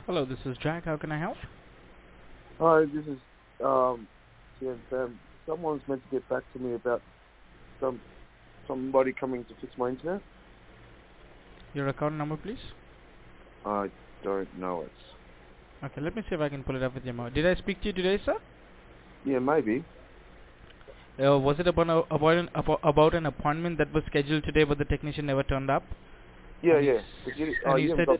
Hello, this is Jack. How can I help? Hi, this is someone's meant to get back to me about some somebody coming to fix my internet. Your account number, please. I don't know it. Okay, let me see if I can pull it up with your mouth. Did I speak to you today, sir? Yeah, maybe. Was it about an appointment that was scheduled today, but the technician never turned up? Yeah, And you yeah. But and you you haven't said, got.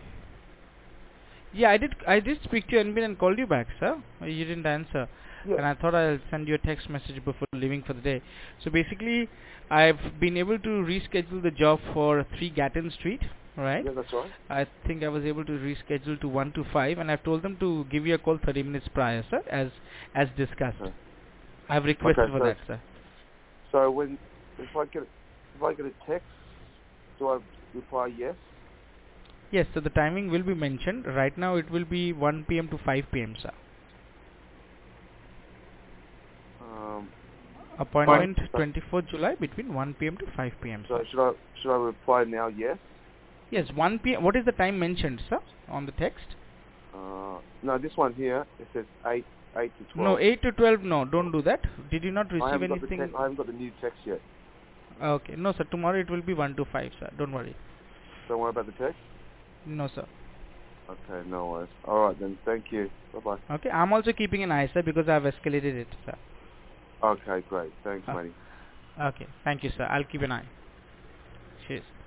yeah, I did speak to you and called you back, sir. You didn't answer, Yeah, and I thought I'll send you a text message before leaving for the day. So basically, I've been able to reschedule the job for 3 Gatton Street, right? yeah, that's right. I think I was able to reschedule to 1 to 5, and I've told them to give you a call 30 minutes prior, sir, as discussed. Okay. I've Okay. requested for So that, sir. so when if I get a text, do I reply yes? Yes, so the timing will be mentioned. Right now it will be 1 p.m. to 5 p.m., sir. Um. Fine. Appointment 24th July between 1 p.m. to 5 p.m., So sir. should I reply now? Yes. Yes, 1 p.m. What is the time mentioned, sir, on the text? No, this one here it says 8 to No, 12. 8 to 12, no, don't do that. Did you not receive anything? I haven't got the new text yet. Okay, no, sir, tomorrow it will be 1 to 5, sir. Don't worry. Don't worry about the text. No, sir. Okay, no worries. All right then. Thank you. Bye bye. Okay, I'm also keeping an eye, sir, because I've escalated it, sir. Okay, great. Thanks, Uh, matey. okay, thank you, sir. I'll keep an eye. Cheers.